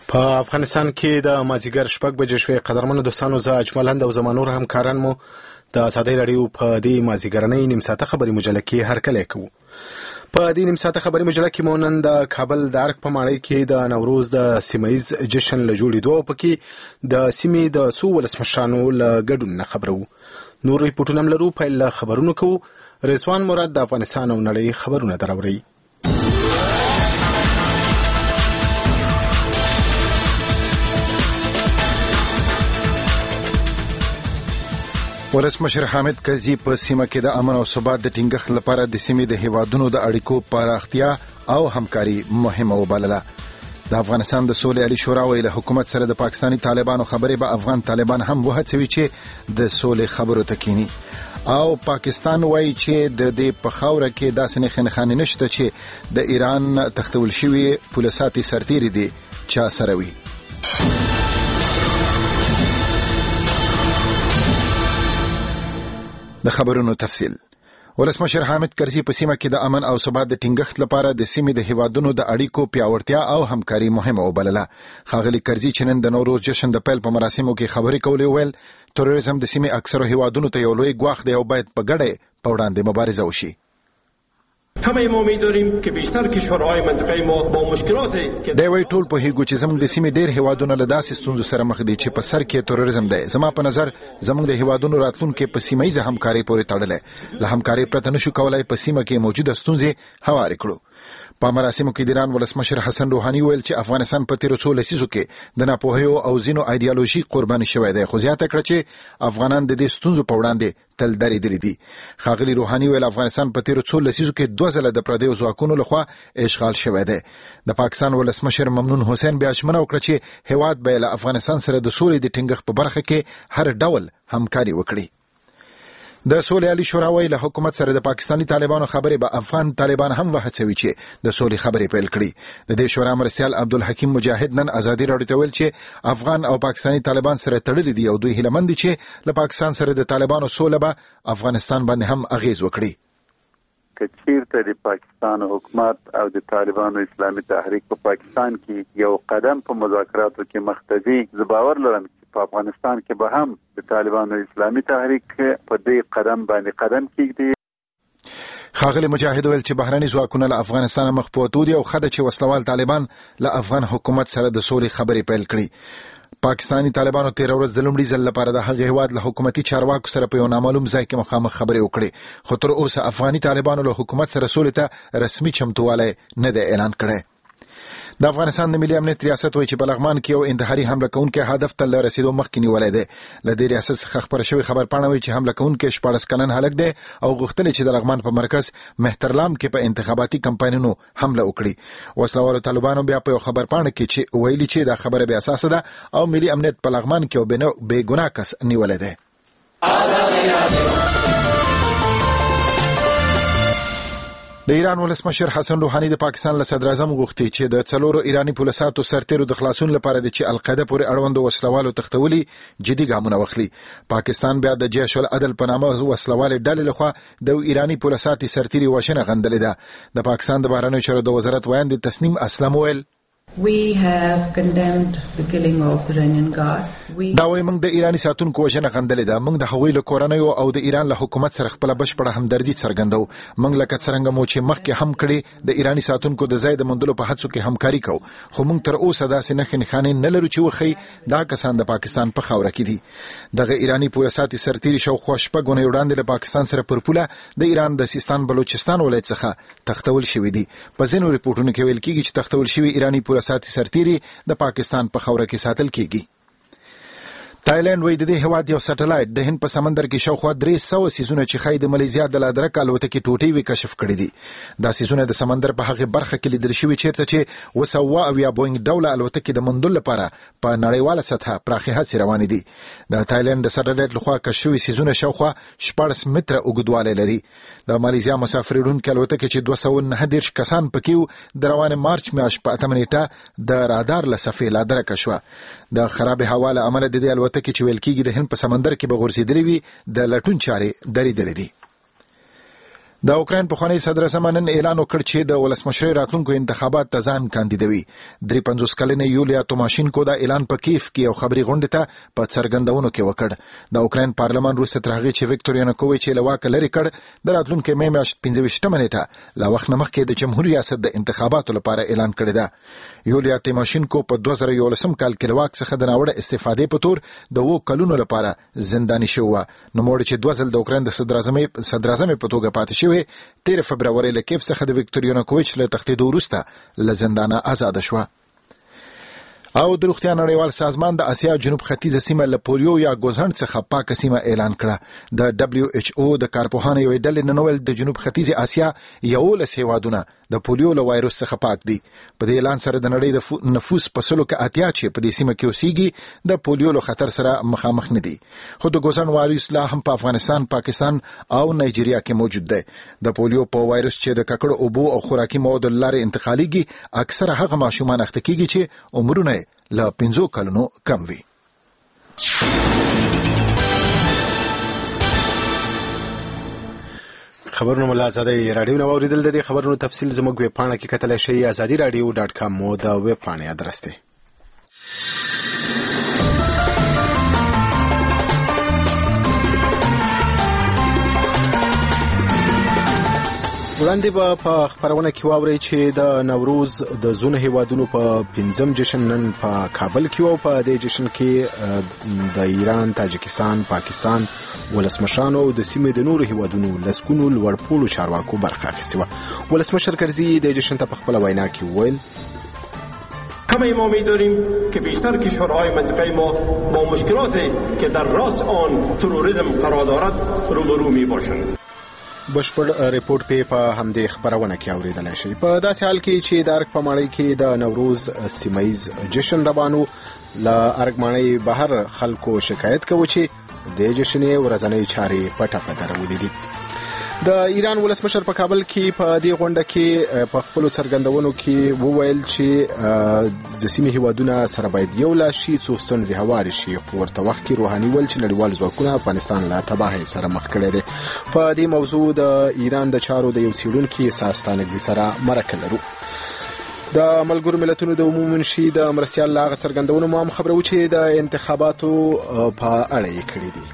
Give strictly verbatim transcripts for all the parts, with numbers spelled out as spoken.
په افغانستان کې د مازیګر شپږ بجې شوې. قدرمنو دوستانو، زه اجمل او زما نور همکاران مو د ازادۍ راډیو په دې مازیګرنۍ نیم ساعته خبري مجله کې هرکلی کوو. په دې نیم ساعته خبري مجله کې مو نن د کابل د ارګ په ماڼۍ کې د نوروز د سیمه‌ییز جشن له جوړېدو او پکې د سیمې د څو ولسمشرانو له ګډون نه خبرو. نور ریپورټونه هم لرو. پیل له خبرونو کوو. رضوان مراد د افغانستان او نړۍ خبرونه دراوړي. ولسمشر حامد کرزي په سیمه کې د امن او ثبات د ټینګښت لپاره د سیمې د هیوادونو د اړیکو پراختیا او همکاري مهمه وبلله. د افغانستان د سولې عالی شورا ویله حکومت سره د پاکستاني طالبانو خبرې به افغان طالبان هم وهڅوي چې د سولې خبرو ته کینی. او پاکستان وایي چې د دې په خاوره کې داسې نښې نشته چې د ایران تختول شوي پولیساتي سرتیري دي چا سره وي. د خبرونو تفصیل. ولسمشر حامد کرزي په سیمه کې د امن او ثبات د ټینګښت لپاره د سیمې د هیوادونو د اړیکو پیاوړتیا او همکاري مهمه وبلله. ښاغلي کرزي چې نن د نوروز جشن د پیل په مراسمو کې خبرې کولې ویل تروریزم د سیمې اکثره هیوادونو ته یو لوی ګواښ دی او باید په ګډه په وړاندې مبارزه وشي. همه ما می‌دونیم که بیشتر کشورهای منطقه ما با مشکلات دی وی ټول په هیګو چې زموږ د سیمې ډېر هیوادونه له داسې ستونزو سره مخ دي چې په سر کې تروریزم دی. زما په نظر زموږ د هیوادونو راتلونکي په سیمه‌ییزه همکاري پورې تړلې. له همکاري پرته نشو کولای په سیمه کې موجوده ستونزې هوارې کړو. په مراسمو کې د ایران ولسمشر حسن روحاني ویل چې افغانستان په تیرو څو لسیزو کې د ناپوهیو او ځینو ایډیالوژي قرباني شوی دی، خو زیاته کړه چې افغانان د دې ستونزو په وړاندې تل درېدلي دي. ښاغلي روحاني ویل افغانستان په تیرو څو لسیزو کې دوه ځله د پردیو ځواکونو لخوا اشغال شوی دی. د پاکستان ولسمشر ممنون حسین بیا ژمنه وکړه چې هیواد به له افغانستان سره د سولې د ټینګښت په برخه کې هر ډول همکاري وکړي. د سولې عالی شورا ویله حکومت سره د پاکستاني طالبانو خبرې به افغان طالبان هم وهڅوي چې د سولې خبرې پیل کړي. د دې شورا مرسیال عبدالحکیم مجاهد نن ازادي راډیو ته ویل چې افغان او پاکستاني طالبان سره تړلي دي او دوی هیله مند دي چې له پاکستان سره د طالبانو سوله به افغانستان باندې هم اغیز وکړي. که چیرته د پاکستان حکومت او د طالبانو اسلامي تحریک په پاکستان کې یو قدم په مذاکراتو کې مختزي، زه باور لرم په افغانستان کې به هم د طالبانو اسلامي تحریک په دې قدم باندې قدم کېږدي. ښاغلي مجاهد ویل چې بهرني ځواکونه له افغانستان مخ په وتو دي او خده چې وسلوال طالبان له افغان حکومت سره د سولې خبرې پیل کړي. پاکستاني طالبانو تیر ورځ د لومړي ځل لپاره د هغه هیواد له حکومتي چارواکو سره په یو نامعلوم ځای کې مخامخ خبرې وکړې، خو تر اوسه افغاني طالبانو له حکومت سره سولې ته رسمي چمتووالی نه دی اعلان کړی. د افغانستان د ملي امنیت ریاست وایي چې په لغمان کې یو انتحاري حمله کوونکی هدف ته له رسیدو مخکې نیولی دی. له دې ریاست څخه خبره شوې خبرپاڼه وایي چې حمله کوونکی شپاړس کلن هلک دی او غوښتل چې د لغمان په مرکز مهترلام کې په انتخاباتي کمپاینونو حمله وکړي. وسلوالو طالبانو بیا په یو خبرپاڼه کې چې ویلي چې دا خبره بې اساسه ده او ملي امنیت په لغمان کې یو بې ګناه کس نیولی دی. د ایران ولسمشر حسن روحاني د پاکستان له صدر اعظم غوښتي چې د څلورو ایرانی پولیساتو سرتیرو د خلاصون لپاره د چې القاعده پورې اړوندو وسلوالو تختولي جدي ګامونه واخلي. پاکستان بیا د جیش العدل په نامه وسلوالې ډلې لخوا د ایرانی پولیساتي سرتیري وژنه غندلې ده. د پاکستان د بهرنیو چارو د وزارت وایند تسنیم اسلم ویل We have condemned the killing of Iranian guard. دا وایي موږ د ایرانی ساتونکو وژنه غندلې ده. موږ د هغوی له کورنیو او د ایران له حکومت سره خپله بشپړه همدردي څرګندوو. موږ لکه څرنګه مو چې مخکې هم کړي د ایرانی ساتونکو د ځای د موندلو په هڅو کې همکاري کوو، خو موږ تر اوسه داسې نښې نښانې نه لرو چې وښیي دا کسان د پاکستان په خاوره کې دي. دغه ایرانی پولیساتي سرتیري شاوخوا شپږ اونۍ وړاندې له پاکستان سره پر پوله د ایران د سیستان بلوچستان ولایت څخه تختول شوي دي. په ځینو ریپورټونو کې ویل کېږي چې تختول شوي ایرانی پولیساتي سرتیري د پاکستان په خاوره کې ساتل کېږي. تایلند وایي د دې هیواد یو سټلایټ د هند په سمندر کې شاوخوا درې سوه سیزونه چې ښایي د ملیزیا د لادرک الوتکې ټوټې وي کشف کړي دي. دا سیزونه د سمندر په هغې برخه کې لیدل شوي چیرته چې اوه سوه اویا بوینګ ډوله الوتکې د موندلو لپاره په نړیواله سطحه پراخې هڅې روانې دي. د تایلند د سټلایټ لخوا کشف شوي سیزونه شاوخوا شپاړس متره اوږدوالی لري. د ملیزیا مسافر وړونکې الوتکې چې دوه سوه نهه دېرش کسان پکې وو د روانې مارچ میاشت په اتمه نیټه د رادار له صفحې لادرکه شوه. د خراب هوا له امله د دې الوتکې چې ویل کېږي د هند په سمندر کې به غورځېدلې وي د لټون چارې درېدلې دي. د اوکراین پخوانی صدر اعظم نن اعلان وکړ چې د ولسمشر راتلونکو انتخابات ته ځان کاندیدوي. درې پنځوس کلنه یولیا توماشینکو دا اعلان په کیف کې یو خبري غونډه ته په څرګندونو کې وکړ. د اوکراین پارلمان وروسته تر هغې چې ویکتور ینوکوویچ یې له واکه لرې کړ، د راتلونکي مې میاشت پنځه ویشتمه نیټه له وخت نه مخکې د جمهور ریاست د انتخاباتو لپاره اعلان کړی ده. یولیا توماشینکو په دوه زره یولسم کال کې له واک څخه د ناوړه استفادې په تور د اوو کلونو لپاره زنداني شوه، نوموړې چې دوه ځل د اوکراین د صدر اعظم په توګه پاتې شوې، تیر فبرवरी له کیف څخه د ویکتور ینوکوویچ له تښتېدو وروسته له زندانه آزاده شوه. او د روغتیا نړیوال سازمان د اسیا جنوب ختیځه سیمه له پولیو یا ګوزهند څخه پاکه سیمه اعلان کړه. د دبليو ایچ او د کارپوهانو یوې ډلې نن ویل د جنوب ختیځه اسیا یولس هیوادونه د پولیو له وایروس څخه پاک دي. په دې اعلان سره د نړۍ د نفوس په سلو کې اتیا چې په دې سیمه کې اوسېږي د پولیو له خطر سره مخامخ نه دي. خو د ګوزهند وایروس لا هم په افغانستان، پاکستان او نایجیریا کې موجود دی. د پولیو په وایروس چې د ککړو اوبو او خوراکي موادو لارې انتقالېږي، اکثره هغه ماشومان اخته کېږي چې عمرونه له پنځو کلونو کم وي. خبرونه مو له ازادۍ راډیو نه واورېدل. د دې خبرونو تفصیل زموږ ویب پاڼه کې کتلی شئ. ازادي راډیو ډاټ کام مو د ویب پاڼې ادرس دی. وړاندې به په خبرونه کې واورئ چې د نوروز د زون هیوادونو په پنځم جشن نن په کابل کې و. په دې جشن کې د ایران، تاجکستان، پاکستان ولسمشرانو او د سیمې د نورو هیوادونو لسګونو لوړپوړو چارواکو برخه اخیستې وه. ولسمشر کرزي د جشن ته په خپله وینا کې وویل: همه ما می‌دانیم که بیشتر کشورهای منطقه ما با مشکلاتی که در راس آن تروریسم قرار دارد روبرو می‌باشند. بشپړ ریپورت په همدې خبرونه کې اوریدلای شئ. په داسې حال کې چې د ارګ په ماڼۍ کې د نوروز سیمایي جشن روانو، له ارګ ماڼۍ بهر خلکو شکایت کوي چې د جشن ورځنۍ چارې پټه پټه درولې دي. د ایران ولسمشر په کابل کې په دې غونډه کې په خپل څرګندونو کې وویل چې د سیمې هیوادونه سره باید یو لاس شي څو ستونزې هوارې شي، خو ورته وخت کې روحاني ول چې نړیوال ځواکونه افغانستان له تباهۍ سره مخ کړی دی. په دې موضوع د ایران د چارو د یو څېړونکي اساس تانکزي سره مرکه لرو. د ملګرو ملتونو د عمومي منشي د مرستیال له هغه څرګندونو مو هم خبرو چې د انتخاباتو په اړه یې کړي دي.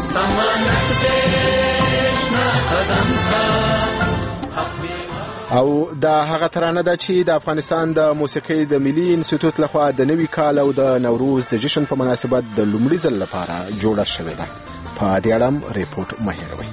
او دا هغه ترانه ده چې د افغانستان د موسیقۍ د ملي انسټیټیوټ لخوا د نوي کال او د نوروز د جشن په مناسبت د لومړي ځل لپاره جوړه شوې ده. په دې اړه هم ریپورت مه هېروئ.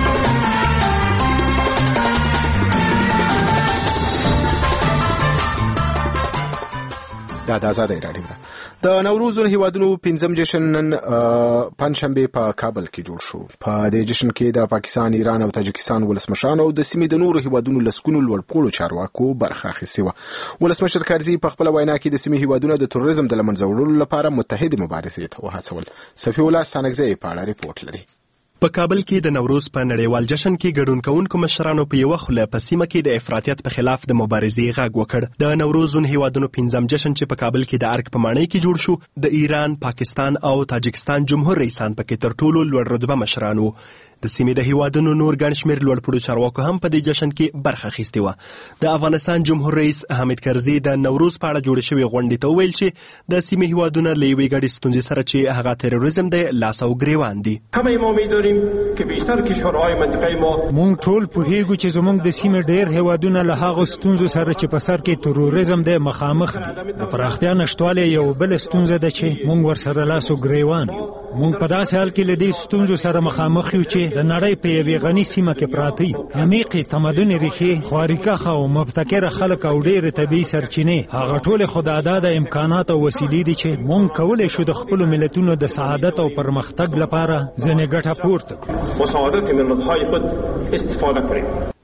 دا د ازادۍ راډیو ده. د نوروز هیوادونو پنځم جشن نن پنځشنبه په کابل کې جوړ شو. په دې جشن کې د پاکستان، ایران او تاجکستان ولسمشرانو او د سیمې د نورو هیوادونو لسګونو لوړپوړو چارواکو برخه اخیستې وه. ولسمشر کرزي په خپله وینا کې د سیمې هیوادونو د تروریزم د له منځه وړلو لپاره متحدې مبارزې ته وهڅول. صفي الله ستانکزی په اړه ریپورټ لري. په کابل کې د نوروز په نړیوال جشن کې ګډون کوونکو مشرانو په یوه خوله په سیمه کې د افراطیت په خلاف د مبارزې غږ وکړ. د نوروز هیوادونو پنځم جشن چې په کابل کې د ارګ په ماڼۍ کې جوړ شو، د ایران، پاکستان او تاجکستان جمهور رئیسان پکې تر ټولو لوړ رتبه مشران وو. د سیمې د هیوادونو نور ګڼ شمېر لوړپوړو چارواکو هم په دې جشن کې برخه اخیستې وه. د افغانستان جمهور رئیس حامد کرزي د نوروز په اړه جوړې شوې غونډې ته وویل چې د سیمې هیوادونه له یوې ګډې ستونزې سره چې هغه تروریزم دی لاس او ګریوان دي. همه ما می‌دانیم که بیشتر کشورهای منطقه ما مونږ ټول پوهیږو چې زموږ د سیمې ډېر هیوادونه له هغو ستونزو سره چې په سر کې تروریزم دی مخامخ دي. د پراختیا نشتوالی یو بل ستونزه ده چې مونږ ورسره لاس او ګریوان یو. مونږ په داسې حال کې له دې ستونزو سره مخامخ یو چې د نړۍ په یوې غني سیمه کې پراته یو. عمیقې تمدني ریښې، خواریکښه او مبتکره خلک او ډېرې طبیعي سرچینې، هغه ټولې خو د ادا د امکانات او وسیلې دي چې مونږ کولی شو د خپلو ملتونو د سعادت او پرمختګ لپاره ځینې ګټه پورته کړو. مساعدت ملت‌های خود استفاده کنیم.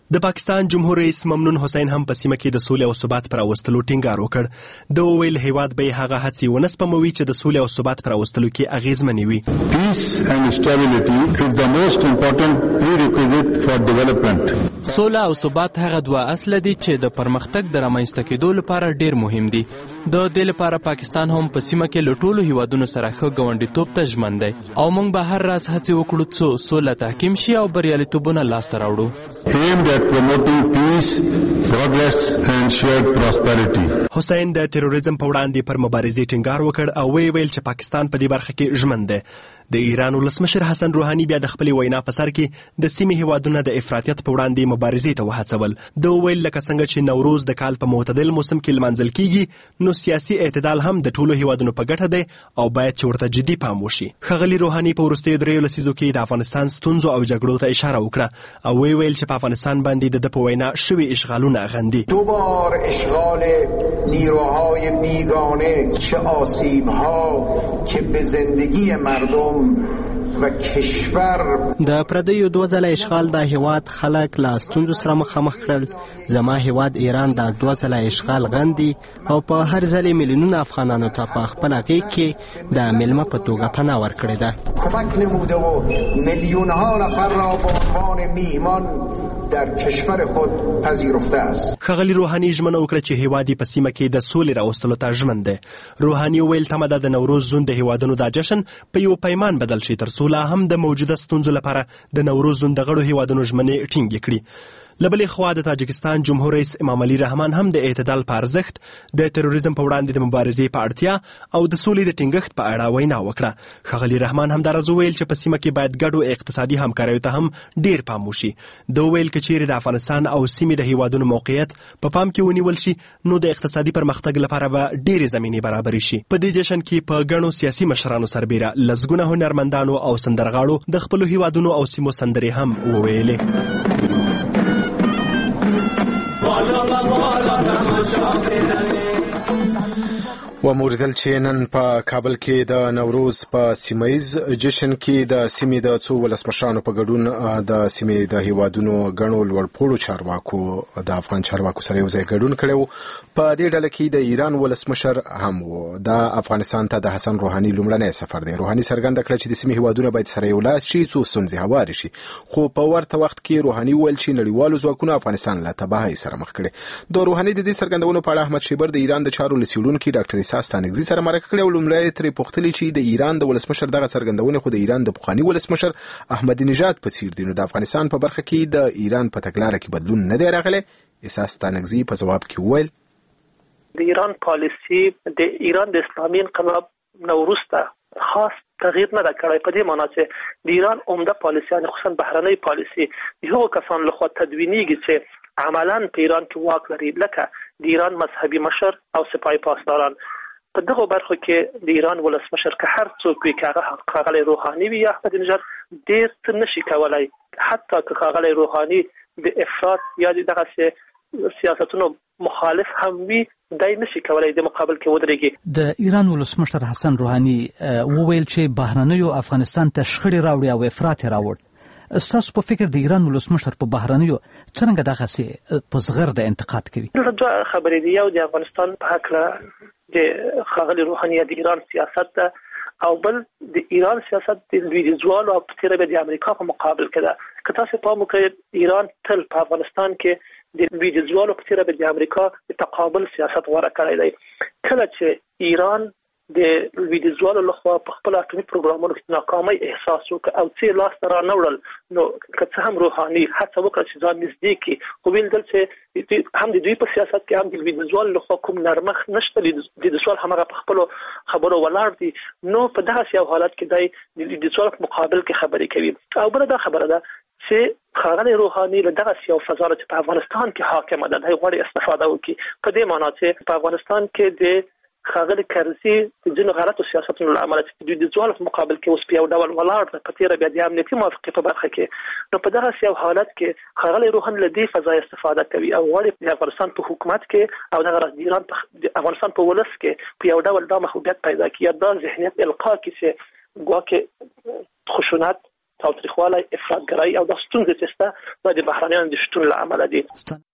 د پاکستان جمهور رئیس ممنون حسین هم په سیمه کې د سولې او ثبات پر راوستلو ټینګار وکړ. د وویل هیواد به هغه هڅې ونه سپموي چې د سولې او ثبات پر راوستلو کې اغیزمنې وي. Peace and stability is the most important prerequisite for development. سوله او ثبات هغه دوه اصل دي چې د پرمختګ د رامنځته کېدو لپاره ډیر مهم دي. د دې لپاره پاکستان هم په سیمه کې له ټولو هیوادونو سره ښه ګاونډیتوب ته ژمن دی او موږ به هر راز هڅې وکړو څو سوله تحکیم شي او بریالیتوبونه لاسته راوړو. Aimed at promoting peace, progress and shared prosperity. حسین د تروریزم په وړاندې پر مبارزې ټینګار وکړ او وی ویل چې پاکستان په دې برخه کې ژمن دی. د ایران ولسمشر حسن روحاني بیا د خپلې وینا په سر کې د سیمې هیوادونه د افراطیت په وړاندې مبارزې ته وهڅول. د ویل لکه څنګه چې نوروز د کال په معتدل موسم کې لمانځل کیږي نو سیاسي اعتدال هم د ټولو هیوادونو په ګټه دی او باید چې ورته جدي پام وشي. ښاغلي روحاني په وروستیو دریو لسیزو کې د افغانستان ستونزو او جګړو ته اشاره وکړه او وی ویل چې په افغانستان باندې د په وینا شوي اشغالونه غندي. دوبار اشغال نیروهای بیگانه چه آسیب‌ها که به زندگی مردم و کشور. د پردیو دوه ځله اشغال د هیواد خلک له ستونزو سره مخامخ کړل. زما هیواد ایران د دوه ځله اشغال غندي او په هر ځل میلیونونه افغانانو ته په خپل غیږ کې د میلمه په توګه پناه ورکړې ده. کمک نموده و میلیون‌ها نفر را به عنوان میهمان در کشور خود پذیرفته است. ښاغلي روحاني ژمنه وکړه چې هیواد په سیمه کې د سولې راوستلو ته ژمن دی. روحاني ویل تمه ده د نوروز زون د هیوادونو دا جشن په یو پیمان بدل شي تر څو لا هم د موجوده ستونزو لپاره د نوروز زون د غړو هیوادونو ژمنې ټینګې کړي. لبلې خوا د تاجکستان جمهور رئیس امام علي رحمان هم د اعتدال په ارزښت، د تروریزم په وړاندې د مبارزې په اړتیا او د سولې د ټینګښت په اړه وینا وکړه. ښاغلي رحمان هم دا راز وویل چې په سیمه کې باید ګډو اقتصادي همکاریو ته هم ډیر پام وشي. د ویل که چیرې د افغانستان او سیمې د هیوادونو موقعیت په پام کې ونیول شي نو د اقتصادي پرمختګ لپاره به ډېرې زمینې برابرې شي. په دې جشن کې په ګڼو سیاسي مشرانو سربیره لسګونه هنرمندانو او سندرغاړو د خپلو هیوادونو او سیمو سندرې هم وویلې. و موریدل چې نن په کابل کې د نوروز په سیمایز جشن کې د سیمې د څو ولسمشرانو په ګډون د سیمې د هیوادونو ګڼو لوړپوړو چارواکو د افغان چارواکو سره یو ځای ګډون کړی. په دې ډله کې د ایران ولسمشر هم و. د افغانستان ته د حسن روحاني لومړنی سفر دی. روحاني څرګنده کړه چې د سیمې هیوادونه باید سره یو لاس شي څو ستونزې هوارې شي، خو په ورته وخت کې روحاني وویل چې نړیوالو ځواکونو افغانستان له تباهۍ سره مخ کړي. د روحاني د دې څرګندونو په اړه احمد شیبر د ایران د چارو لڅیړونکي ډاکټر ستانکزي سره مرکه کړې او لومړی ترې پوښتلې چې د ایران د ولسمشر دغه څرګندونه خو د ایران د پخواني ولسمشر احمدي نژاد په څیر دي، نو د افغانستان په برخه کې د ایران په تګلاره کې بدلون نه دی راغلی. ستانکزي په ځواب کې وویل د ایران پالیسی د ایران د اسلامي انقلاب نه وروسته خاص تغییر نه کړی. په دې معنی چې د ایران عمده پالیسی خصوصا بهرنۍ پالیسی د هغو کسانو لخوا تدوینیږي چې عملاً په ایران کې واک لري، لکه د ایران مذهبي مشر او سپاه پاسداران. په دغه برخو کې د ایران ولسمشر که هر څوک وي، که هغه ښاغلی روحاني وي یا احمدي نژاد، ډېر څه نشي کولی. حتی که ښاغلی روحاني د افراط یا د دغسې سیاستونو مخالف هم وي، دی نشي کولی د مقابل کې ودرېږي. د ایران ولسمشر حسن روحاني وویل چې بهرنیو افغانستان ته شخړې راوړي او افراط یې راوړ. ستاسو په فکر د ایران ولسمشر په بهرنیو څرنګه دغسې په زغرده انتقاد کوي؟ دوه خبرې دي. یو د افغانستان په هکله د ښاغلي روحاني د ایران سیاست ده، او بل د ایران سیاست د لویدیځوالو او په تېره بیا د امریکا په مقابل کې ده. که تاسو پام وکړئ، ایران تل په افغانستان کې د لویدیځوالو په تېره بیا د امریکا د تقابل سیاست غوره کړی دی. کله چې ایران د لویدیځوالو لخوا په خپل اټومي پروګرامونو کې ناکامۍ احساس وکړ او څه لاس ته را نه وړل، نو که څه هم روحاني هڅه وکړه چې ځان نږدې کړي، خو ویل چې هم د دوی په سیاست کې هم د لویدیځوالو لخوا کوم نرمښت نشته، لویدیځوال هماغه په خپلو خبرو ولاړ دي. نو په دغسې یو حالت کې دی د لویدیځوالو په مقابل کې خبرې کوي. او بله دا خبره ده چې ښاغلی روحاني له دغسې یو فضا چې په افغانستان کې حاکمه ده، دی غواړي استفاده وکړي. په دې معنا چې په افغانستان کې د ښاغلي کرزي د ځینو غلطو سیاستونو له امله چې د لویدیځوالو په مقابل کې اوس په یو ډول ولاړ ده، په تېره بیا د امنیتي موافقې په برخه کې، نو په دغسې یو حالت کې ښاغلی روحاني له دې فضا استفاده کوي او غواړي د افغانستان په حکومت کې او دغه راز د ایران د افغانستان په ولس کې په یو ډول دا محبوبیت پیدا کړي یا دا ذهنیت القا کړي چې ګواکې خشونت تاوتریخوالی افراطګرایي او د ستونزې چې شته د بهرانیانو د شتون له امله دي.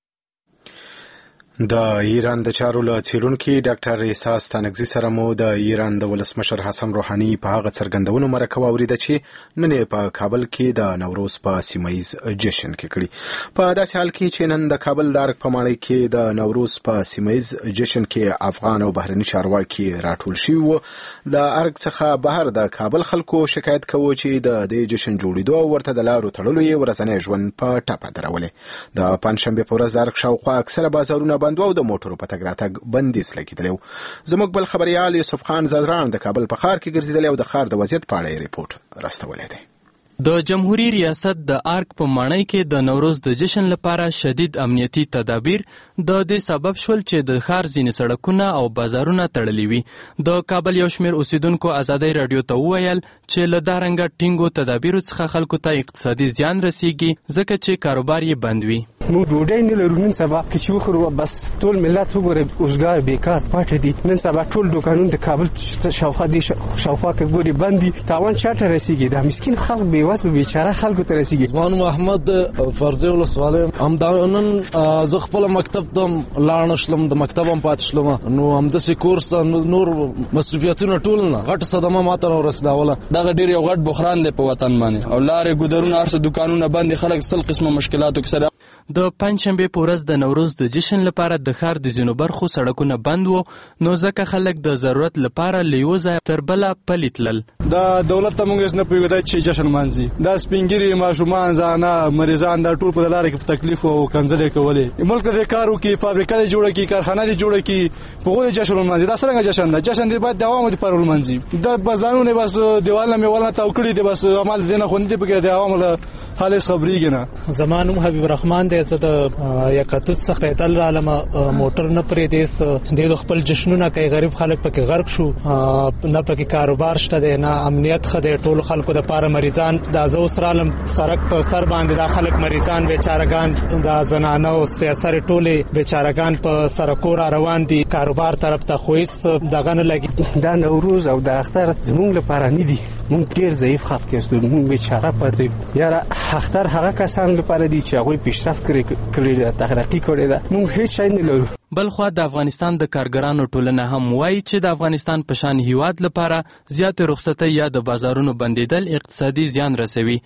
د ایران د چارو له څیړونکي ډاکټر احساس تانکزي سره مو د ایران د ولسمشر حسن روحاني په هغه څرګندونو مرکه واوریده چې نن په کابل کې د نوروز په سیمایز جشن کې کړی. په داسې حال کې چې نن د کابل د ارګ په ماڼۍ کې د نوروز په سیمایز جشن کې افغان او بهرني چارواکي راټول شوي وو، د ارګ څخه بهر د کابل خلکو شکایت کوي چې د دې جشن جوړېدو او ورته د لارو تړلو یې ورځنی ژوند په ټاپه درولې. د پنځشنبې په ورځ د ارګ شاوخوا اکثره بازارونه بند او د موټرو په تګ راتګ بندیز لګیدلی. زموږ بل خبريال یوسف خان زادران د کابل په ښار کې ګرځېدلی او د ښار د وضعیت په اړه ریپورت راستولی دی. د جمهوریت ریاست د ارګ په ماڼۍ کې د نوروز د جشن لپاره شدید امنیتي تدابیر د دې سبب شول چې د ښار ځینې سړکونه او بازارونه تړلي وي. د کابل یو شمېر اوسیدونکو ازادۍ راډیو ته وویل چې له دا رنګه ټینګو تدابیرو څخه خلکو ته اقتصادي زیان رسیږي ځکه چې کاروبار یې بند وي. موږ ډوډۍ نه لرو، نن سبا که چې وخورو بس ټول ملت وګوري اوسګار بیکار پاتې دي. نن سبا ټول دوکانونه د کابل شاوخوا دي شاوخوا کې ګوري بند دي. تاوان چاته رسیږي؟ دا مسکین خلک بې وسه بیچاره خلکو ته رسیږي. زمان محمد فرزي ولسوالۍ همدا نن زه خپل مکتب ته لاړ نشلم، د مکتب هم پاتې شلم، نو همداسې کورس نور مصروفیتونه ټول نه غټ صدمه ماته راورسېدله. دغه ډېر یو غټ بحران دی په وطن باندې او لارې ګودرونه هر څه دوکانونه بند دي، خلک سل قسمه مشکلاتو کې سره. د پنځشنبې په ورځ د نوروز د جشن لپاره د ښار د ځینو برخو سړکونه بند وو، نو ځکه خلک د ضرورت لپاره له یوه ځایه تر بله پلي تلل. د دولت ته موږ هېڅ نه پوهېږو چې جشن مانځي. دا سپینګیري ماشومان زانه مریضان دا ټول په لاره کې په تکلیف او کنځلې کولې. ملک د کار وکړي، فابریکه دې جوړه کړي، کارخانه دې جوړه کړي، په هغو جشن ولمانځي. دا څرنګه جشن دی؟ جشن دی باید د عوامو دپاره ولمانځي. د بازارونه بس دیوال نه میوال نه تاو کړي دي، بس عمل دې نه خوندي پکې د عوامو له حال هېڅ خبرېږي نه. زما نوم حبیب الرحمن دی، زه د یکاتوت څخه پیدل رالم، موټر نه پرېږدي، د خپل جشنونه کوي، غریب خلک پکې غرق شو، نه پکې کاروبار شته دی، نه امنیت ښه دی. ټول خلکو دپاره مریضان دا زه اوس رالم سړک په سر باندې دا خلک مریضان بیچارهګان، دا زنانه او سیاسر ټولې بیچارهګان په سړکو را روان دي، کاروبار طرف ته خو هېڅ دغه نه لګي. دا نوروز او د اختر زموږ لپاره نه دي، موږ ډېر ضعیف خلک یاستو، موږ بیچاره پاتې. یاره اختر هغه کسان لپاره دي چې هغوی پیشرفت کړی ده، ترقي کړې ده، موږ هیڅ شی نه لرو. بلخوا د افغانستان د کارګرانو ټولنه هم وایي چې د افغانستان په شان هیواد لپاره زیاتې رخصتۍ یا د بازارونو بندیدل اقتصادي زیان رسوي.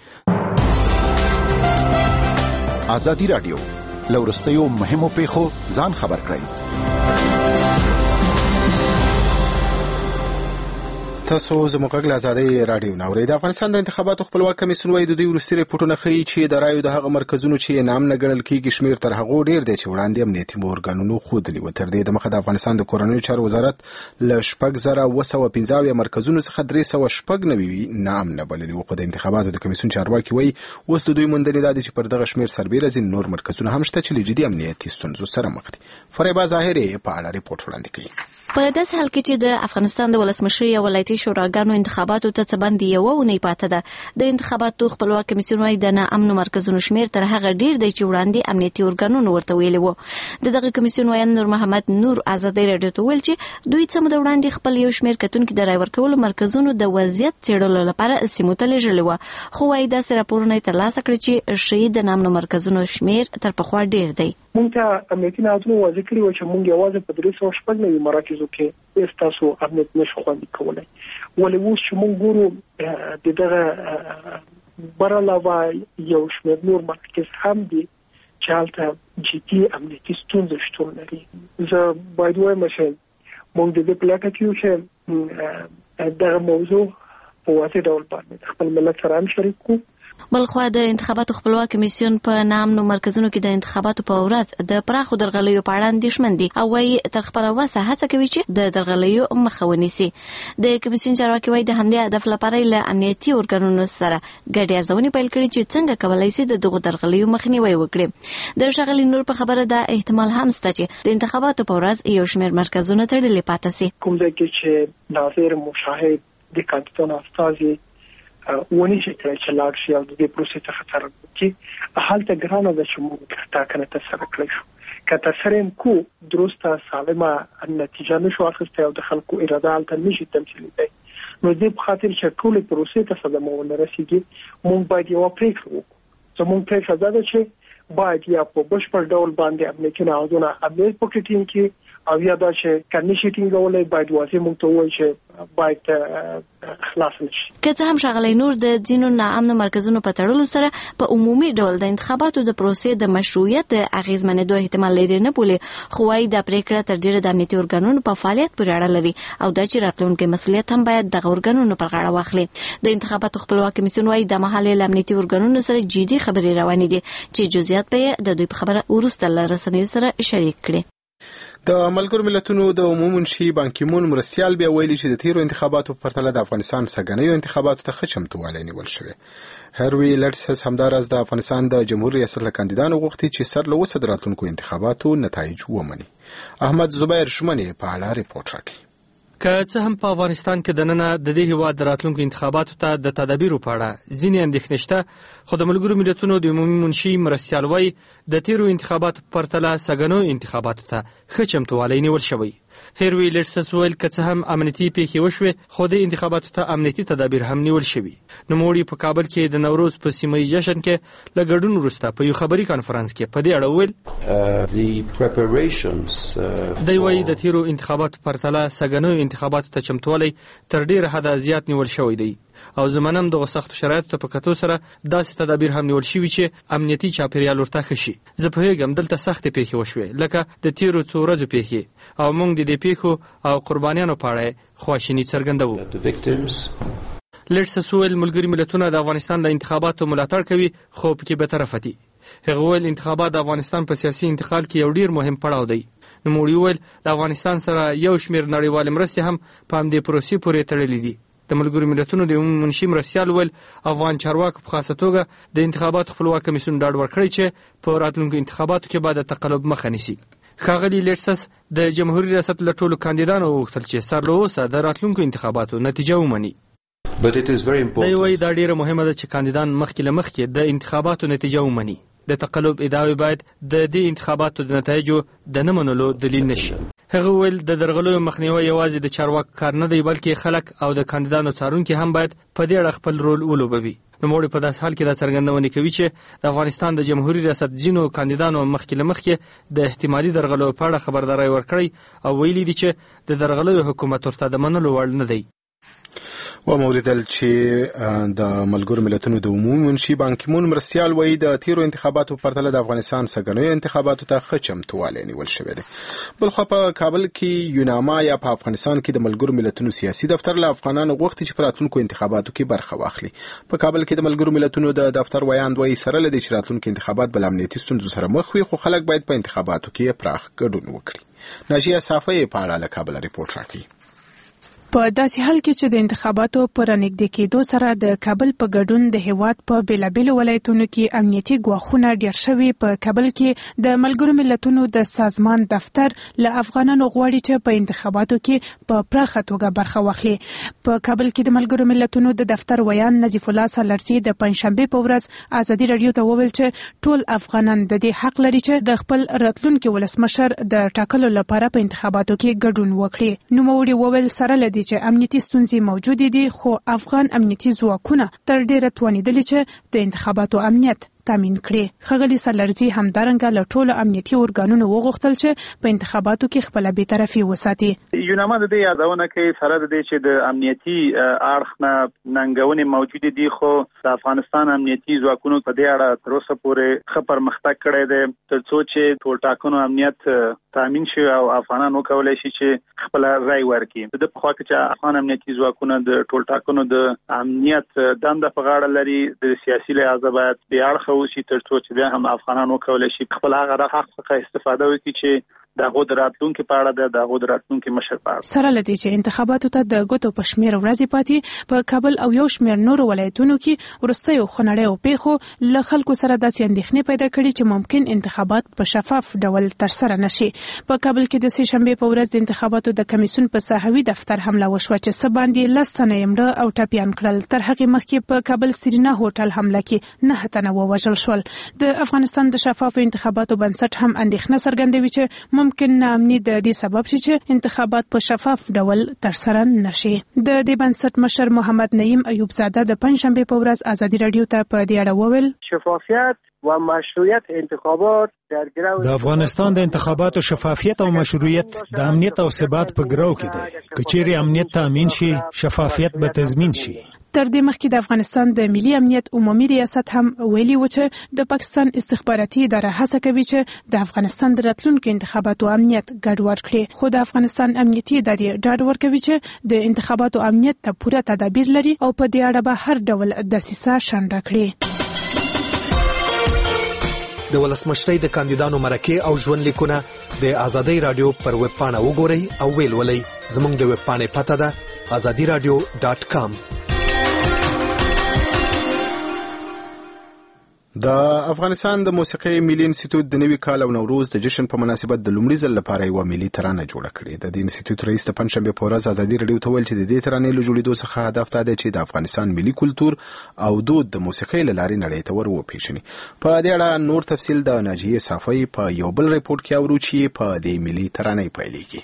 ازادي راډیو له وروستیو مهمو پیښو ځان خبر کړئ. تاسو زموږ غږ له ازادۍ راډیو نه اورئ. د افغانستان د انتخاباتو خپلواک کمیسیون وايي د دوی وروستي ریپورټونه ښیي چې د رایو د هغه مرکزونو چې نام نه ګڼل کېږي شمېر تر هغو ډېر دی چې وړاندې امنیتي ارګانونو ښودلي وو. تر دې دمخه د افغانستان د کورنیو چارو وزارت له شپږ زره اوه سوه پنځه اویا مرکزونو څخه درې سوه شپږ نوي نام نه بللي وو. خو د انتخاباتو د کمیسیون چارواکي وایي اوس د دوی موندنې دا دي چې پر دغه شمېر سربیره ځینې نور مرکزونه هم شته چې له جدي امنیتي ستونزو سره مخ دي. فریبا ظاهري په اړه ریپورټ وړاندې کوي. په داسې حال کې چې د افغانستان د ولسمشرۍ او ولایتي شوراګانو انتخاباتو ته څه باندې یوه اونۍ پاته ده، د انتخاباتو خپلواک کمیسیون وايي د ناامنو مرکزونو شمېر تر هغه ډېر دی چې وړاندې امنیتي ارګانونو ورته ویلي وو. د دغه کمیسیون وایي نور محمد نور ازادۍ راډیو ته وویل چې دوی څه موده وړاندې خپل یو شمېر کتونکي د رای ورکولو مرکزونو د وضعیت څېړلو لپاره سیمو ته لېږلي وو، خو وایي داسې راپورونه یې ترلاسه کړي چې ښیي د ناامنو مرکزونو شمېر تر پخوا ډېر دی. مونږ ته امنیتي نهادونو واضح کړي وو چې مونږ یوازې په درې سوه شپږ نوي مراکزو کې ستاسو امنیت نشو خوندي کولی. ولې اوس چې مونږ ګورو د دغه بر علاوه یو شمېر نور مراکز هم دي چې هلته جدي امنیتي ستونزې شتون لري. زه باید ووایم چې مونږ د دې په لټه کې یو چې دغه موضوع په واضح ډول باندې خپل ملت سره هم شریک کړو. بلخوا د انتخاباتو خپلواک کمیسیون په نامنو مرکزونو کې د انتخاباتو په ورځ د پراخو درغلیو په اړه اندېښمن دي او وایي تر خپله وسه هڅه کوي چې د درغلیو مخه ونیسي. د کمیسیون چارواکي وایي د همدې هدف لپاره له امنیتي ارګانونو سره ګډې ارزونې پیل کړي چې څنګه کولی شي د دغو درغلیو مخنیوی وکړي. د ښاغلي نور په خبره دا احتمال هم شته چې د انتخاباتو په ورځ یو شمېر مرکزونه تړلي پاتې سي. کوم ځای کې چې ناظر مشاهد د کاندیدانو استازي ونی چې کله چې لاړ شي او د دې پروسې څخه سره کې هلته ګرانه ده چې موږ ټاکنه ترسره کړی شو. که ترسره یې کو درسته سالمه نتیجه نشو اخیستی او د خلکو اراده هلته نشي تمثیلېدی، نو دې په خاطر چې ټول پروسې ته صدمه ونه رسیږي موږ باید یو پریکړه وکړو زموږ پریکړه دا ده چې باید یا په بشپړ ډول باندې امنیتي نهادونه امنیت پکې ټینګ کړي او یا دا چې کنيشي ټینګولای باید واضح موږ ته وایي چې باید خلاص نشي. که څه هم ښاغلی نور د ځینو ناامنو مرکزونو په تړلو سره په عمومي ډول د انتخاباتو د پروسې د مشروعیت د اغیزمنېدو احتمال لري نه بولي، خو وايي دا پریکړه تر ډیره د امنیتي ارګانونو په فعالیت پورې اړه لري او دا چې راتلونکي مسؤلیت هم باید دغه ارګانونو پر غاړه واخلي. د انتخاباتو خپلواک کمیسیون وايي د مهال له امنیتي ارګانونو سره جدي خبرې روانې دي چې جزئیات به د دوی په خبره وروسته له رسنیو سره شریک کړي. د ملګرو ملتونو د عمومي منشي بان کی مون مرستیال بیا ویلي چې د تیرو انتخاباتو په پرتله د افغانستان سګنیو انتخاباتو ته ښه چمتووالی نیول شوی. هروي لټس همدارس د افغانستان د جمهوریت ریاست له کاندیدانو غوښتي چې سر له وسه د راتلونکو انتخاباتو نتایج ومني. احمد زبیر شمنی په اړه ریپورت راکړي. که څه هم په افغانستان کې د ننه د دې هیواد د راتلونکو انتخاباتو ته د تدابیرو په اړه ځینې اندېښنې شته، خو د ملګرو ملتونو د عمومي منشي مرستیال وايي د تیرو انتخاباتو په پرتله سګنو انتخاباتو ته ښه چمتووالی نیول شوی. هیروي لټس ویل که څه هم امنیتي پیښې وشوې خو د انتخاباتو ته امنیتي تدابیر هم نیول شوي. نوموړي په کابل کې د نوروز په سیمه ییز جشن کې له ګډون وروسته په یو خبري کانفرنس کې په دې اړه وویل دوی وايي د تیرو انتخاباتو په پرتله سګنو انتخاباتو ته چمتووالی تر ډیره حده زیات نیول شوی دی او زمونږ دغه سخت شرایطو ته په کتو سره داسې تدابیر هم نیول شوي چې امنیتي چاپیریال ورته ښه شي. زه پوهیږم دلته سختې پیښې وشوې لکه د تیرو څو ورځو پیښې او موږ د دې پیښو او قربانیانو په اړه خواشیني څرګندوو. لټس ویل ملګري ملتونه د افغانستان د انتخاباتو ملاتړ کوي خو پکې به طرفه دي. هغه ویل انتخابات د افغانستان په سیاسي انتقال کې یو ډیر مهم پړاو دی. نوموړي ویل د افغانستان سره یو شمېر نړیوالې مرستې هم په همدې پروسې پورې تړلې دي. د ملګرو ملتونو د عمومي منشي مرستیال ویل افغان چارواکو په خاصه توګه د انتخاباتو خپلواک کمیسیون ډاډ ورکړی چې په راتلونکو انتخاباتو کې به د تقلب مخه نیسي. ښاغلي لټسس د جمهوریت ریاست له ټولو کاندیدانو وغوښتل چې سر له اوسه د راتلونکو انتخاباتو نتیجه ومني. دی وايي دا ډیره مهمه ده چې کاندیدان مخکې له مخکې د انتخاباتو نتیجه ومني. د تقلب ادعاوې باید د دې انتخاباتو د نتایجو د نه منلو دلیل نشي. هغه ویل د درغلیو مخنیوي یوازې د چارواکو کار نه دی بلکې خلک او د کاندیدانو څارونکي هم باید په دې اړه خپل رول ولوبوي. نوموړي په داسې حال کې دا څرګندونه کوي چې د افغانستان د جمهوریت ریاست ځینو کاندیدانو مخکې له مخکې د احتمالي درغلیو په اړه خبرداری ورکړی او ویلي دي چې د درغلیو حکومت ورته د منلو وړ نه دی. و موریدل چې د ملګرو ملتونو د عمومي منشي بان کی مون مرستیال وایي د تیرو انتخاباتو په پرتله د افغانستان سګنیو انتخاباتو ته ښه چمتووالی نیول شوی دی. بلخوا په کابل کې یوناما یا په افغانستان کې د ملګرو ملتونو سیاسي دفتر له افغانانو غوښتي چې په راتلونکو انتخاباتو کې برخه واخلي. په کابل کې د ملګرو ملتونو د دفتر ویاند وایي سره له دې چې راتلونکي انتخابات بل امنیتي ستونزو سره مخ وي خو خلک باید په انتخاباتو کې پراخ ګډون وکړي. ناجیه صافی په اړه له کابل ریپورت راکړي. په داسې حال کې چې د انتخاباتو پر نږدې کېدو سره د کابل په ګډون د هیواد په بیلابیلو ولایتونو کې امنیتي ګواښونه ډېر شوي، په کابل کې د ملګرو ملتونو د سازمان دفتر له افغانانو غواړي چې په انتخاباتو کې په پراخه توګه برخه واخلي. په کابل کې د ملګرو ملتونو د دفتر ویان نظیف الله سالرزي د پنځشنبه په ورځ ازادي رادیو ته وویل چې ټول افغانان د دې حق لري چې د خپل راتلونکي ولسمشر د ټاکلو لپاره په انتخاباتو کې ګډون وکړي. نوموړي وویل سره له چې امنیتي ستونزې موجودې دي خو افغان امنیتي ځواکونه تر ډیره توانیدلي چې د انتخاباتو امنیت تامین کړي. ښاغلي سالرزي همدارنګه له ټولو امنیتي ارګانونو وغوښتل چې په انتخاباتو کې خپله بېطرفي وساتي. یوناما د دې یادونه کوي سره د دې چې د امنیتي اړخ نه ننګونې موجودې دي خو د افغانستان امنیتي ځواکونو په دې اړه تر اوسه پورې ښه پرمختګ کړی دی تر څو چې ټولټاکنو امنیت تامین شي او افغانان وکولی شي چې خپل رای ورکړي. د پخوا کې چې افغان امنیتي ځواکونه د ټولټاکنو د امنیت دنده په غاړه لري د سیاسي لحاظه باید بې اړخه وشي تر څو چې بیا هم افغانان وکولی شي خپل هغه حق څخه استفاده وکړي چې د هغو د راتلونکي په اړه ده د هغو د راتلونکي مشر په اړه. سره له دې چې انتخاباتو ته د ګوتو په شمېر ورځې پاتې په کابل او یو شمېر نورو ولایتونو کې وروستیو خونړیو پیښو له خلکو سره داسې اندېښنې پیدا کړي چې ممکن انتخابات په شفاف ډول ترسره نشي. په کابل کې د سې شنبې په ورځ د انتخاباتو د کمیسیون په ساحوي دفتر حمله وشوه چې څه باندې لس تنه یې مړه او ټپیان کړل. تر هغې مخکې په کابل سرینا هوټل حمله کې نهه تنه ووژل شول. د افغانستان د شفافو انتخاباتو بنسټ هم اندېښنه څرګندوي چې ممکن ناامني د دې سبب شي چې انتخابات په شفاف ډول ترسره نشي. د دې بنسټ مشر محمد نعیم ایوب زاده د پنځشنبه په ورځ ازادي رادیو ته په دې اړه وویل شفافیت و مشروعیت انتخابات در ګراو د افغانستان د انتخاباتو شفافیت او مشروعیت د امنیت او ثبات په ګراو کې دی. کچېرې امنیت تامین شي شفافیت به تضمین شي. تر دې مخکې د افغانستان د ملي امنیت عمومي ریاست هم ویلي و چې د پاکستان استخباراتي اداره هڅه کوي چې د افغانستان د راتلونکو انتخاباتو امنیت ګډوډ کړي، خو د افغانستان امنیتي ادارې ډاډ ورکوي چې د انتخاباتو امنیت ته پوره تدابیر لري او په دې اړه به هر ډول دسیسه شنډه کړي. د ولسمشرۍ د کاندیدانو مرکې او ژوند لیکونه د ازادي رادیو پر ویب پاڼه وګورئ او ویل ولئ. زموږ د ویب پاڼې پته ده ازادي رادیو ډاټ کام. د افغانستان د موسیقۍ ملي انسټیټیوټ د نوي کال او نوروز د جشن په مناسبت د لومړي ځل لپاره یو ملي ترانه جوړه کړې. د دې انسټیټیوټ رئیس د پنځشنبه په ورځ ازادي رادیو ته ویل چې د دې ترانې له جوړېدو څخه هدف دا دی چې د افغانستان ملي کلتور او دود د موسیقۍ له لارې نړۍ ته ور وپېژني. په دې اړه نور تفصیل د ناجیه صافی په یو بل ریپورت کې اورو چې په دې ملي ترانې پیلېږي.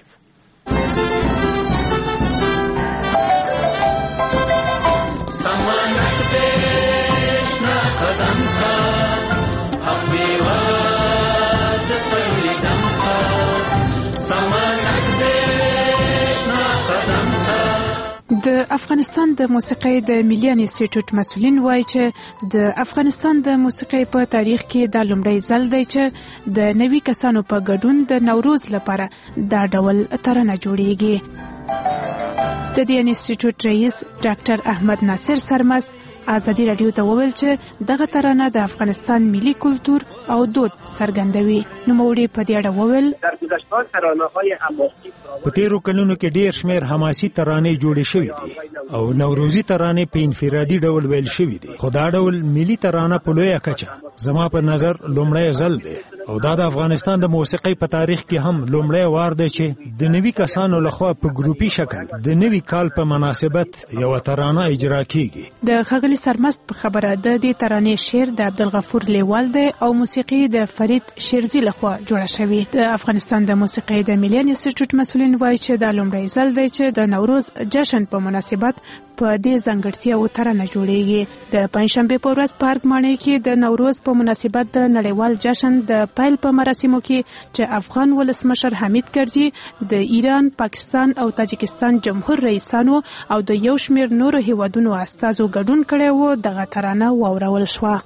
د افغانستان د موسیقۍ د ملي انسټیټیوټ مسؤلین وایي چې د افغانستان د موسیقۍ په تاریخ کې دا لومړی ځل دی چې د نوي کسانو په ګډون د نوروز لپاره دا ډول ترانه جوړیږي. د دې انسټیټیوټ رئیس ډاکټر احمد ناصر سرمست ازادي رادیو ته وویل چې دغه ترانه د افغانستان ملي کلتور او دود څرګندوي. نوموړي په دې اړه وویل در گذشته ترانه‌های حماسی په تیرو کلونو کې ډیر شمیر حماسي ترانې جوړې شوې دي او نوروزي ترانې په انفرادي ډول ویل شوې دي، خو دا ډول ملي ترانه په لویه کچه زما په نظر لومړی ځل دی او دا د افغانستان د موسیقۍ په تاریخ کې هم لومړی وار دی چې د نوي کسانو لخوا په ګروپي شکل د نوي کال په مناسبت یو ترانه اجرا کیږي. د خغلی سرمست په خبره د دې ترانې شعر د عبدالغفور لیوال دی او موسیقي د فرید شیرزی لخوا جوړه شوې. د افغانستان د موسیقۍ د ملي انسټیټیوټ مسؤلین وایي چې دا لومړی ځل دی چې د نوروز جشن په مناسبت په دې ځانګړتیاو ترانه جوړیږي. د پنځشنبه په ورځ پارک ماڼۍ کې د نوروز په مناسبت د نړیوال جشن د پیل په مراسمو کې چې افغان ولسمشر حمید کرزي د ایران، پاکستان او تاجکستان جمهور رئیسانو او د یو شمېر نورو هیوادونو استازو ګډون کړی و، دغه ترانه واورول شوه.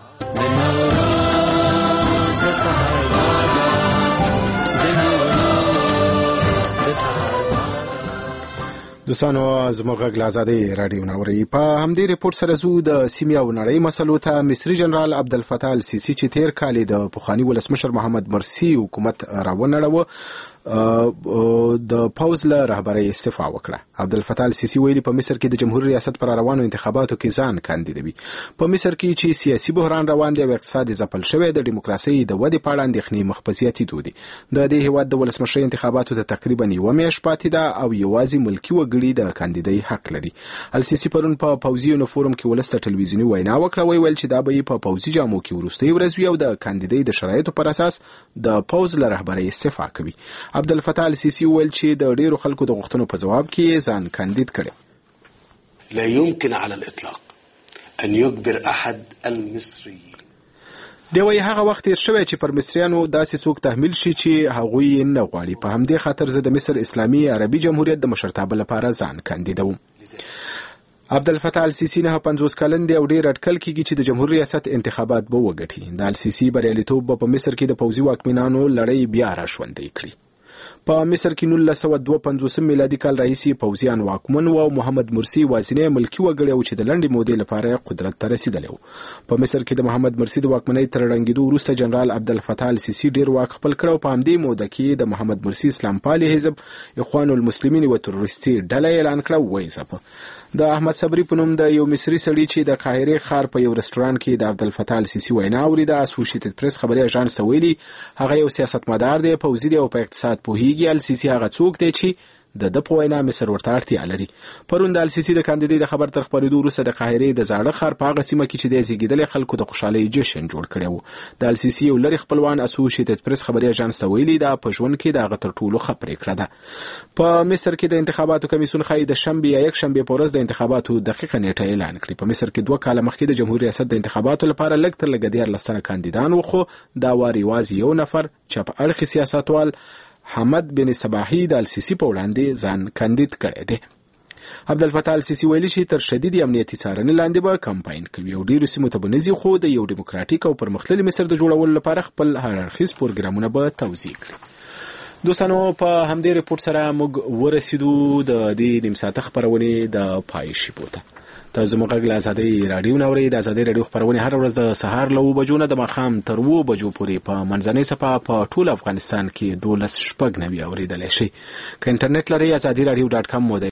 دوستانو زموږ غږ له ازادي رادیو نوري په همدې ریپورت سره زو د سیمې او نړۍ مسلو ته مصری جنرال عبدالفتاح السیسی چې تیر کال د پخوانی ولسمشر محمد مرسی حکومت راونړو د پاوز له رهبرۍ استعفا وکړه. عبدالفتاح السیسی ویلي په مصر کې د جمهوریت ریاست پر روانو انتخاباتو کې ځان کاندیدوي. په مصر کې چې سیاسي بحران روان دی او اقتصاد ځپل شوی د دیموکراسي د ودې په اړه اندېښنې مخ په زیاتېدو دي. د دې هیواد د ولسمشرۍ انتخاباتو ته تقریبا یوه میاشت پاتې ده او یوازې ملکي وګړي د کاندیدۍ حق لري. السیسی پرون په پوځي یونیفورم کې ولس ته ټلویزیوني وینا وکړه، ویل چې دا به په پوځي جامو کې وروستۍ ورځ وي او د کاندیدۍ د شرایطو پر اساس د پوځ له رهبرۍ استعفا کوي. عبدالفتاح السیسی ویل چې د ډیرو خلکو د غوښتنو په جواب کې ځان کاندید کړي. لا يمكن على الاطلاق ان يجبر احد المصريين. دی وايي هغه وخت تیر شوی چې پر مصریانو داسې څوک تحمیل شي چې هغوی نه غواړي. په همدې خاطر زه د مصر اسلامي عربي جمهوریت د مشرتابه لپاره ځان کاندیدوم. عبدالفتاح السیسی نه پنځوس کلن دی او ډیر اټکل کیږي چې د جمهور ریاست انتخابات به وګټي. د السیسی بریالیتوب په مصر کې د پوځي واکمنانو لړۍ بیا راژوندۍ کړي. په مصر کې نولس سوه دوه پنځوس میلادي کال راهیسې پوځیان واکمن و او محمد مرسی وازینه ملکی وګړی و چې د لنډې مودې لپاره قدرت ته رسیدلی و. په مصر کې د محمد مرسی د واکمنۍ تر ړنګېدو وروسته جنرال عبدالفتاح السیسی ډیر واک خپل کړ او په همدې موده کې د محمد مرسی اسلام پالي حزب اخوان المسلمین و تروریستي ډله اعلان کړه وایي ځپه. د احمد صبری په نوم د یو مصری سړي چې د قاهرې ښار په یو رستورانت کې د عبدالفتاح السیسی وینا اورېده. اسوشیټډ پریس خبري اژانس ویلي هغه یو سیاستمدار دی، پوځي دی او په اقتصاد پوهیږي. السیسی هغه څوک دی چې د د په وینا مصر ورته اړتیا لري. پرون د السیسی د کاندیدې د خبر تر خبرېدو وروسته د قاهرې د زاړه ښار په هغه سیمه کې چې د زیږیدلې خلکو د خوشحالۍ جشن جوړ کړی و. د السیسی یو لري خپلوان اسوسییټډ پریس خبري اژانس ته ویلي دا په ژوند کې د هغه تر ټولو ښه پرېکړه ده. په مصر کې د انتخاباتو کمیسیون ښایي د شنبې یا یک شنبې په ورځ د انتخاباتو دقیقه نیټه اعلان کړي. په مصر کې دوه کاله مخکې د جمهوریت ریاست د انتخاباتو لپاره لږ تر لږه دیارلس تنه کاندیدان و، خو دا وار یوازې یو نفر چپ اړخي سیاستوال حمد بن صباحي د السیسی په وړاندې ځان کاندید کړی دی. عبدالفتاح السیسی ویلي چې تر شدید امنیتي څارنې لاندې به کمپاین کوي او ډیرو سیمو ته به نه ځي، خو د یو ډیموکراتیک او پرمختللي مصر د جوړولو لپاره خپل هر اړخیز پروګرامونه به توضیح کړي. دوستانو په همدې ریپورت سره موږ ورسېدو د دې نیم ساعته خپرونې د پای شیبو ته. تاسو زموږ غږ له ازادۍ راډیو نه اورئ. د ازادۍ راډیو خپرونې هره ورځ د سهار له اوه بجو نه د ماښام تر اوه بجو پورې په منځنۍ څپه په ټول افغانستان کې دولس شپږ نوي اورېدلی شئ. که انټرنیټ لرئ ازادي راډیو ډاټ کام مو